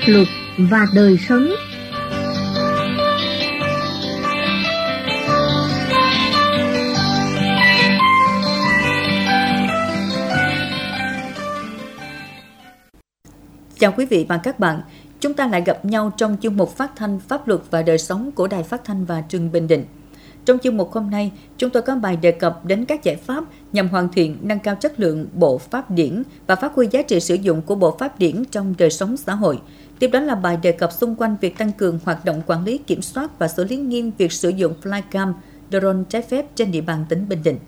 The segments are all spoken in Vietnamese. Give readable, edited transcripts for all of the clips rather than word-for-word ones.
luật và đời sống. Chào quý vị và các bạn, chúng ta lại gặp nhau trong chương mục phát thanh Pháp luật và đời sống của Đài Phát thanh và Truyền hình Bình Định. Trong chương mục hôm nay, chúng tôi có bài đề cập đến các giải pháp nhằm hoàn thiện, nâng cao chất lượng bộ pháp điển và phát huy giá trị sử dụng của bộ pháp điển trong đời sống xã hội. Tiếp đó là bài đề cập xung quanh việc tăng cường hoạt động quản lý, kiểm soát và xử lý nghiêm việc sử dụng flycam, drone trái phép trên địa bàn tỉnh Bình Định.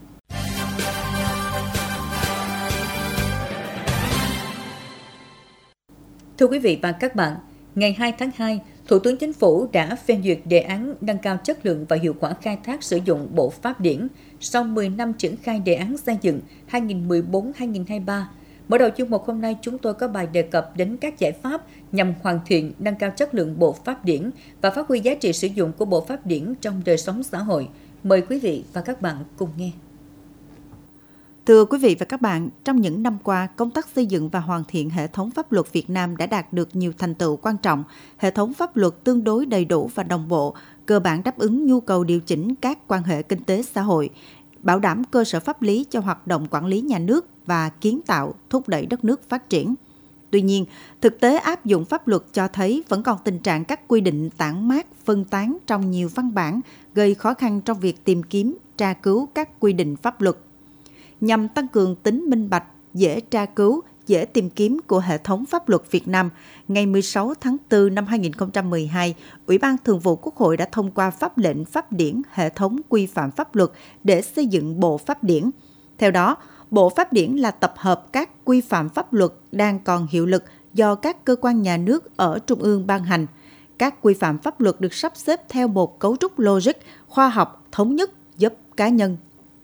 Thưa quý vị và các bạn, ngày 2 tháng 2, Thủ tướng Chính phủ đã phê duyệt đề án nâng cao chất lượng và hiệu quả khai thác sử dụng bộ pháp điển sau 10 năm triển khai đề án xây dựng 2014-2023. Mở đầu chương mục hôm nay, chúng tôi có bài đề cập đến các giải pháp nhằm hoàn thiện, nâng cao chất lượng bộ pháp điển và phát huy giá trị sử dụng của bộ pháp điển trong đời sống xã hội. Mời quý vị và các bạn cùng nghe. Thưa quý vị và các bạn, trong những năm qua, công tác xây dựng và hoàn thiện hệ thống pháp luật Việt Nam đã đạt được nhiều thành tựu quan trọng. Hệ thống pháp luật tương đối đầy đủ và đồng bộ, cơ bản đáp ứng nhu cầu điều chỉnh các quan hệ kinh tế xã hội, bảo đảm cơ sở pháp lý cho hoạt động quản lý nhà nước và kiến tạo, thúc đẩy đất nước phát triển. Tuy nhiên, thực tế áp dụng pháp luật cho thấy vẫn còn tình trạng các quy định tản mát, phân tán trong nhiều văn bản, gây khó khăn trong việc tìm kiếm, tra cứu các quy định pháp luật. Nhằm tăng cường tính minh bạch, dễ tra cứu, dễ tìm kiếm của hệ thống pháp luật Việt Nam, ngày 16 tháng 4 năm 2012, Ủy ban Thường vụ Quốc hội đã thông qua pháp lệnh pháp điển hệ thống quy phạm pháp luật để xây dựng bộ pháp điển. Theo đó, bộ pháp điển là tập hợp các quy phạm pháp luật đang còn hiệu lực do các cơ quan nhà nước ở trung ương ban hành. Các quy phạm pháp luật được sắp xếp theo một cấu trúc logic, khoa học, thống nhất, giúp cá nhân.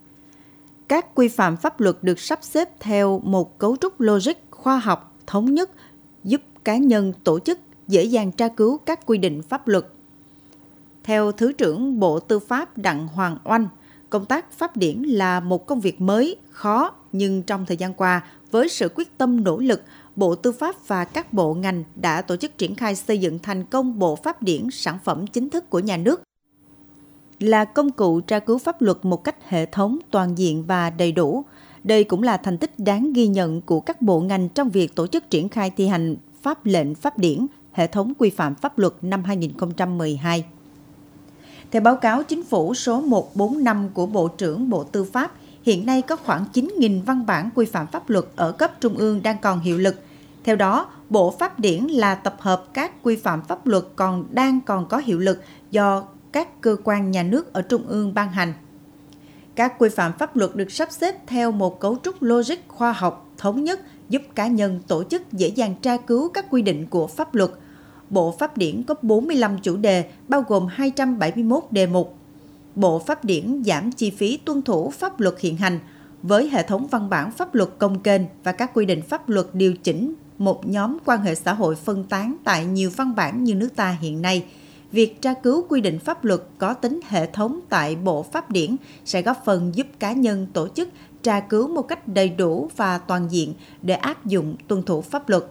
Các quy phạm pháp luật được sắp xếp theo một cấu trúc logic, khoa học, thống nhất, giúp cá nhân, tổ chức dễ dàng tra cứu các quy định pháp luật. Theo Thứ trưởng Bộ Tư pháp Đặng Hoàng Oanh, công tác pháp điển là một công việc mới, khó, nhưng trong thời gian qua, với sự quyết tâm nỗ lực, Bộ Tư pháp và các bộ ngành đã tổ chức triển khai xây dựng thành công bộ pháp điển sản phẩm chính thức của nhà nước, là công cụ tra cứu pháp luật một cách hệ thống, toàn diện và đầy đủ. Đây cũng là thành tích đáng ghi nhận của các bộ ngành trong việc tổ chức triển khai thi hành pháp lệnh pháp điển, hệ thống quy phạm pháp luật năm 2012. Theo báo cáo Chính phủ số 145 của Bộ trưởng Bộ Tư pháp, hiện nay có khoảng 9.000 văn bản quy phạm pháp luật ở cấp trung ương đang còn hiệu lực. Theo đó, bộ pháp điển là tập hợp các quy phạm pháp luật đang có hiệu lực do các cơ quan nhà nước ở trung ương ban hành. Các quy phạm pháp luật được sắp xếp theo một cấu trúc logic, khoa học, thống nhất, giúp cá nhân, tổ chức dễ dàng tra cứu các quy định của pháp luật. Bộ pháp điển có 45 chủ đề, bao gồm 271 đề mục. Bộ pháp điển giảm chi phí tuân thủ pháp luật hiện hành với hệ thống văn bản pháp luật công kênh và các quy định pháp luật điều chỉnh một nhóm quan hệ xã hội phân tán tại nhiều văn bản như nước ta hiện nay. Việc tra cứu quy định pháp luật có tính hệ thống tại bộ pháp điển sẽ góp phần giúp cá nhân, tổ chức tra cứu một cách đầy đủ và toàn diện để áp dụng tuân thủ pháp luật.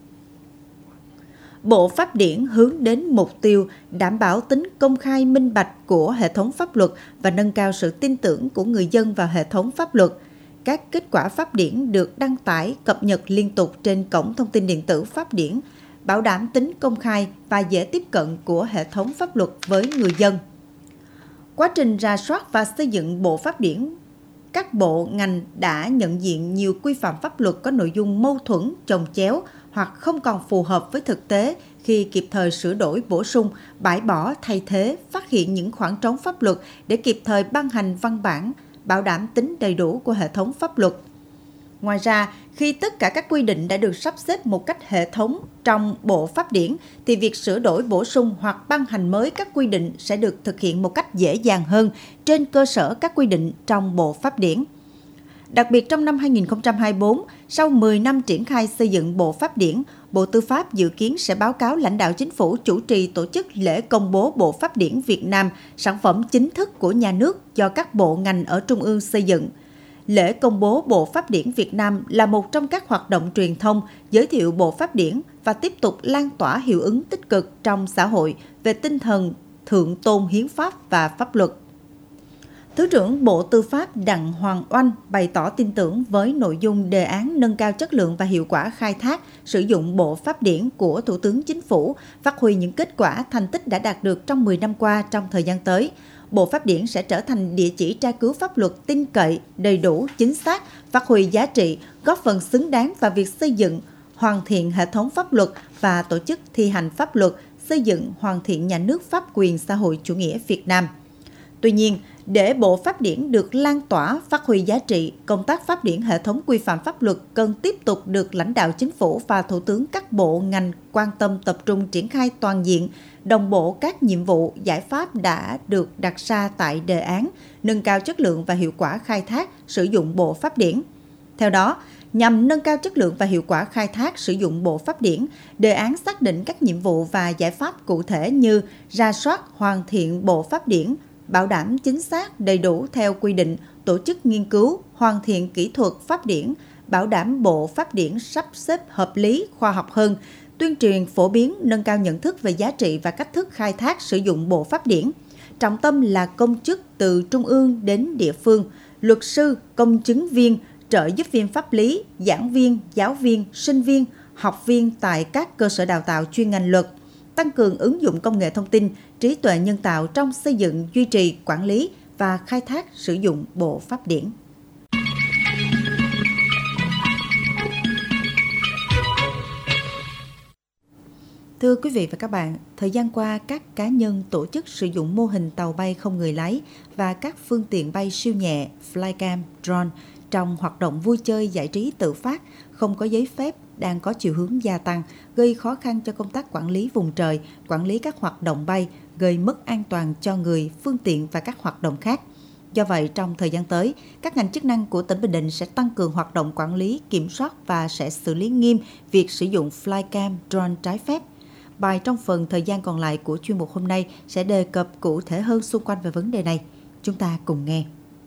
Bộ pháp điển hướng đến mục tiêu đảm bảo tính công khai minh bạch của hệ thống pháp luật và nâng cao sự tin tưởng của người dân vào hệ thống pháp luật. Các kết quả pháp điển được đăng tải, cập nhật liên tục trên cổng thông tin điện tử pháp điển, bảo đảm tính công khai và dễ tiếp cận của hệ thống pháp luật với người dân. Quá trình rà soát và xây dựng bộ pháp điển, các bộ ngành đã nhận diện nhiều quy phạm pháp luật có nội dung mâu thuẫn, chồng chéo hoặc không còn phù hợp với thực tế khi kịp thời sửa đổi, bổ sung, bãi bỏ, thay thế, phát hiện những khoảng trống pháp luật để kịp thời ban hành văn bản, bảo đảm tính đầy đủ của hệ thống pháp luật. Ngoài ra, khi tất cả các quy định đã được sắp xếp một cách hệ thống trong bộ pháp điển, thì việc sửa đổi, bổ sung hoặc ban hành mới các quy định sẽ được thực hiện một cách dễ dàng hơn trên cơ sở các quy định trong bộ pháp điển. Đặc biệt trong năm 2024, sau 10 năm triển khai xây dựng bộ pháp điển, Bộ Tư pháp dự kiến sẽ báo cáo lãnh đạo Chính phủ chủ trì tổ chức lễ công bố bộ pháp điển Việt Nam, sản phẩm chính thức của nhà nước do các bộ ngành ở trung ương xây dựng. Lễ công bố bộ pháp điển Việt Nam là một trong các hoạt động truyền thông giới thiệu bộ pháp điển, và tiếp tục lan tỏa hiệu ứng tích cực trong xã hội về tinh thần thượng tôn hiến pháp và pháp luật. Thứ trưởng Bộ Tư pháp Đặng Hoàng Oanh bày tỏ tin tưởng với nội dung đề án nâng cao chất lượng và hiệu quả khai thác, sử dụng bộ pháp điển của Thủ tướng Chính phủ, phát huy những kết quả thành tích đã đạt được trong 10 năm qua. Trong thời gian tới, Bộ Pháp điển sẽ trở thành địa chỉ tra cứu pháp luật tin cậy, đầy đủ, chính xác, phát huy giá trị, góp phần xứng đáng vào việc xây dựng, hoàn thiện hệ thống pháp luật và tổ chức thi hành pháp luật, xây dựng hoàn thiện nhà nước pháp quyền xã hội chủ nghĩa Việt Nam. Tuy nhiên, để Bộ Pháp điển được lan tỏa, phát huy giá trị, công tác pháp điển hệ thống quy phạm pháp luật cần tiếp tục được lãnh đạo Chính phủ và Thủ tướng các bộ ngành quan tâm tập trung triển khai toàn diện, đồng bộ các nhiệm vụ, giải pháp đã được đặt ra tại đề án, nâng cao chất lượng và hiệu quả khai thác, sử dụng Bộ Pháp điển. Theo đó, nhằm nâng cao chất lượng và hiệu quả khai thác sử dụng Bộ Pháp điển, đề án xác định các nhiệm vụ và giải pháp cụ thể như rà soát, hoàn thiện Bộ Pháp điển, bảo đảm chính xác, đầy đủ theo quy định, tổ chức nghiên cứu, hoàn thiện kỹ thuật pháp điển, bảo đảm Bộ Pháp điển sắp xếp hợp lý, khoa học hơn, tuyên truyền phổ biến, nâng cao nhận thức về giá trị và cách thức khai thác sử dụng Bộ Pháp điển. Trọng tâm là công chức từ trung ương đến địa phương, luật sư, công chứng viên, trợ giúp viên pháp lý, giảng viên, giáo viên, sinh viên, học viên tại các cơ sở đào tạo chuyên ngành luật, tăng cường ứng dụng công nghệ thông tin, trí tuệ nhân tạo trong xây dựng, duy trì, quản lý và khai thác sử dụng Bộ Pháp điển. Thưa quý vị và các bạn, thời gian qua, các cá nhân tổ chức sử dụng mô hình tàu bay không người lái và các phương tiện bay siêu nhẹ, flycam, drone trong hoạt động vui chơi giải trí tự phát, không có giấy phép đang có chiều hướng gia tăng, gây khó khăn cho công tác quản lý vùng trời, quản lý các hoạt động bay, gây mất an toàn cho người, phương tiện và các hoạt động khác. Do vậy, trong thời gian tới, các ngành chức năng của tỉnh Bình Định sẽ tăng cường hoạt động quản lý, kiểm soát và sẽ xử lý nghiêm việc sử dụng flycam, drone trái phép. Bài trong phần thời gian còn lại của chuyên mục hôm nay sẽ đề cập cụ thể hơn xung quanh về vấn đề này. Chúng ta cùng nghe.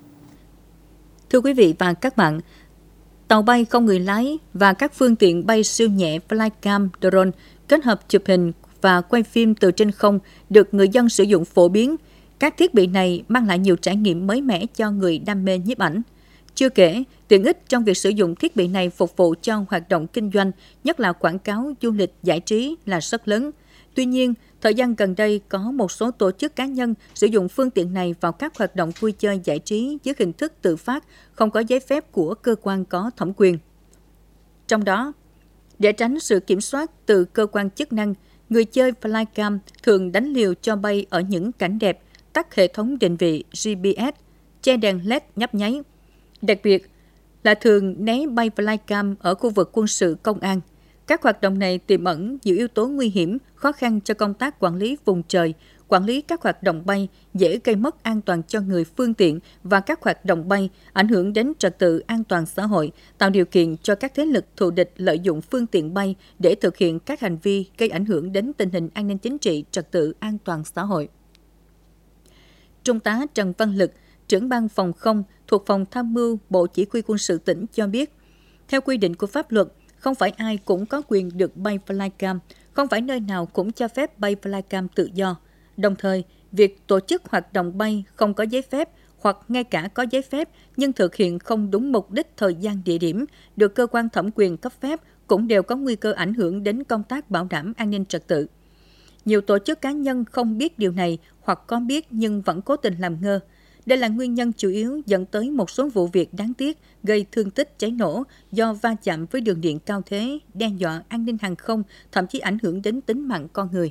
Thưa quý vị và các bạn, tàu bay không người lái và các phương tiện bay siêu nhẹ flycam, drone kết hợp chụp hình và quay phim từ trên không được người dân sử dụng phổ biến. Các thiết bị này mang lại nhiều trải nghiệm mới mẻ cho người đam mê nhiếp ảnh. Chưa kể, tiện ích trong việc sử dụng thiết bị này phục vụ cho hoạt động kinh doanh, nhất là quảng cáo, du lịch, giải trí là rất lớn. Tuy nhiên, thời gian gần đây có một số tổ chức cá nhân sử dụng phương tiện này vào các hoạt động vui chơi giải trí dưới hình thức tự phát, không có giấy phép của cơ quan có thẩm quyền. Trong đó, để tránh sự kiểm soát từ cơ quan chức năng, người chơi flycam thường đánh liều cho bay ở những cảnh đẹp, tắt hệ thống định vị GPS, che đèn LED nhấp nháy. Đặc biệt là thường né bay flycam ở khu vực quân sự công an. Các hoạt động này tiềm ẩn nhiều yếu tố nguy hiểm, khó khăn cho công tác quản lý vùng trời, quản lý các hoạt động bay, dễ gây mất an toàn cho người, phương tiện và các hoạt động bay, ảnh hưởng đến trật tự an toàn xã hội, tạo điều kiện cho các thế lực thù địch lợi dụng phương tiện bay để thực hiện các hành vi gây ảnh hưởng đến tình hình an ninh chính trị, trật tự an toàn xã hội. Trung tá Trần Văn Lực, trưởng ban phòng không thuộc Phòng Tham mưu Bộ Chỉ huy Quân sự tỉnh cho biết, theo quy định của pháp luật, không phải ai cũng có quyền được bay flycam, không phải nơi nào cũng cho phép bay flycam tự do. Đồng thời, việc tổ chức hoạt động bay không có giấy phép hoặc ngay cả có giấy phép nhưng thực hiện không đúng mục đích, thời gian, địa điểm được cơ quan thẩm quyền cấp phép cũng đều có nguy cơ ảnh hưởng đến công tác bảo đảm an ninh trật tự. Nhiều tổ chức cá nhân không biết điều này hoặc có biết nhưng vẫn cố tình làm ngơ. Đây là nguyên nhân chủ yếu dẫn tới một số vụ việc đáng tiếc gây thương tích, cháy nổ do va chạm với đường điện cao thế, đe dọa an ninh hàng không, thậm chí ảnh hưởng đến tính mạng con người.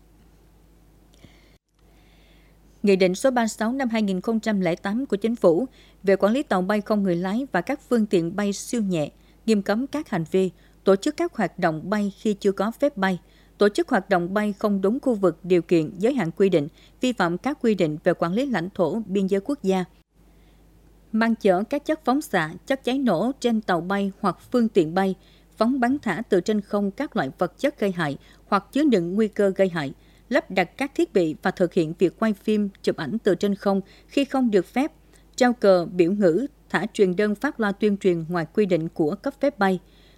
Nghị định số 36 năm 2008 của Chính phủ về quản lý tàu bay không người lái và các phương tiện bay siêu nhẹ, nghiêm cấm các hành vi, tổ chức các hoạt động bay khi chưa có phép bay, tổ chức hoạt động bay không đúng khu vực, điều kiện, giới hạn quy định, vi phạm các quy định về quản lý lãnh thổ, biên giới quốc gia, mang chở các chất phóng xạ, chất cháy nổ trên tàu bay hoặc phương tiện bay, phóng bắn thả từ trên không các loại vật chất gây hại hoặc chứa đựng nguy cơ gây hại, lắp đặt các thiết bị và thực hiện việc quay phim, chụp ảnh từ trên không khi không được phép, treo cờ, biểu ngữ, thả truyền đơn phát loa tuyên truyền ngoài quy định của cấp phép bay,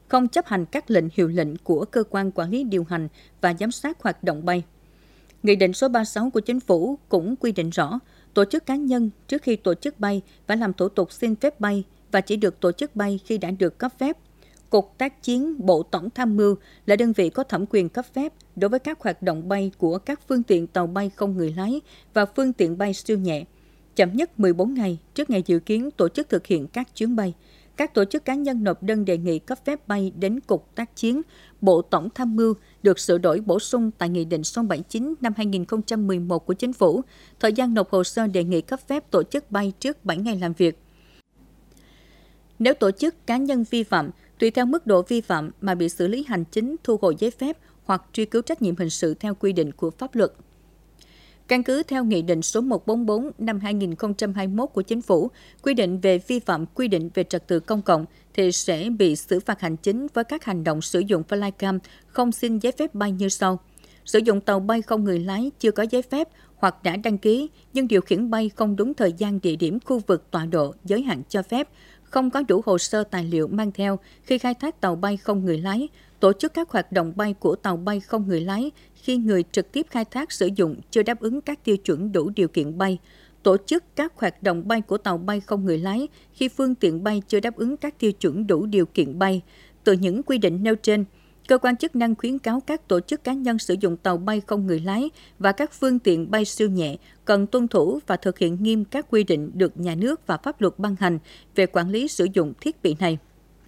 không chấp hành các lệnh hiệu lệnh của cơ quan quản lý điều hành và giám sát hoạt động bay. Nghị định số 36 của Chính phủ cũng quy định rõ, tổ chức cá nhân trước khi tổ chức bay phải làm thủ tục xin phép bay và chỉ được tổ chức bay khi đã được cấp phép. Cục Tác chiến Bộ Tổng Tham mưu là đơn vị có thẩm quyền cấp phép đối với các hoạt động bay của các phương tiện tàu bay không người lái và phương tiện bay siêu nhẹ, chậm nhất 14 ngày trước ngày dự kiến tổ chức thực hiện các chuyến bay. Các tổ chức cá nhân nộp đơn đề nghị cấp phép bay đến Cục Tác chiến Bộ Tổng Tham mưu được sửa đổi bổ sung tại Nghị định số 79 năm 2011 của Chính phủ. Thời gian nộp hồ sơ đề nghị cấp phép tổ chức bay trước 7 ngày làm việc. Nếu tổ chức cá nhân vi phạm, tùy theo mức độ vi phạm mà bị xử lý hành chính, thu hồi giấy phép hoặc truy cứu trách nhiệm hình sự theo quy định của pháp luật. Căn cứ theo Nghị định số 144 năm 2021 của Chính phủ, quy định về vi phạm quy định về trật tự công cộng thì sẽ bị xử phạt hành chính với các hành động sử dụng flycam không xin giấy phép bay như sau. Sử dụng tàu bay không người lái chưa có giấy phép hoặc đã đăng ký nhưng điều khiển bay không đúng thời gian, địa điểm, khu vực, tọa độ, giới hạn cho phép, không có đủ hồ sơ tài liệu mang theo khi khai thác tàu bay không người lái, tổ chức các hoạt động bay của tàu bay không người lái khi người trực tiếp khai thác sử dụng chưa đáp ứng các tiêu chuẩn đủ điều kiện bay, tổ chức các hoạt động bay của tàu bay không người lái khi phương tiện bay chưa đáp ứng các tiêu chuẩn đủ điều kiện bay. Từ những quy định nêu trên, cơ quan chức năng khuyến cáo các tổ chức cá nhân sử dụng tàu bay không người lái và các phương tiện bay siêu nhẹ cần tuân thủ và thực hiện nghiêm các quy định được nhà nước và pháp luật ban hành về quản lý sử dụng thiết bị này.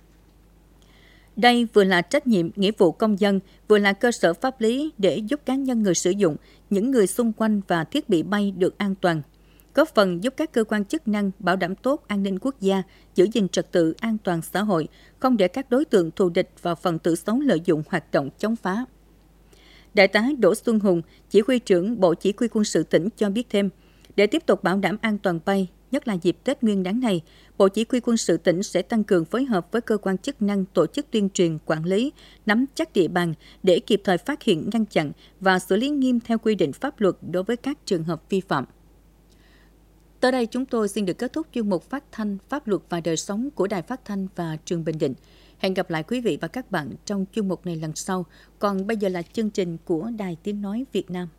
Đây vừa là trách nhiệm, nghĩa vụ công dân, vừa là cơ sở pháp lý để giúp cá nhân người sử dụng, những người xung quanh và thiết bị bay được an toàn, góp phần giúp các cơ quan chức năng bảo đảm tốt an ninh quốc gia, giữ gìn trật tự an toàn xã hội, không để các đối tượng thù địch và phần tử xấu lợi dụng hoạt động chống phá. Đại tá Đỗ Xuân Hùng, Chỉ huy trưởng Bộ Chỉ huy Quân sự tỉnh cho biết thêm, để tiếp tục bảo đảm an toàn bay, nhất là dịp Tết Nguyên đán này, Bộ Chỉ huy Quân sự tỉnh sẽ tăng cường phối hợp với cơ quan chức năng tổ chức tuyên truyền, quản lý, nắm chắc địa bàn để kịp thời phát hiện, ngăn chặn và xử lý nghiêm theo quy định pháp luật đối với các trường hợp vi phạm. Tới đây chúng tôi xin được kết thúc chuyên mục phát thanh Pháp luật và đời sống của Đài Phát thanh và Truyền Bình Định. Hẹn gặp lại quý vị và các bạn trong chuyên mục này lần sau. Còn bây giờ là chương trình của Đài Tiếng nói Việt Nam.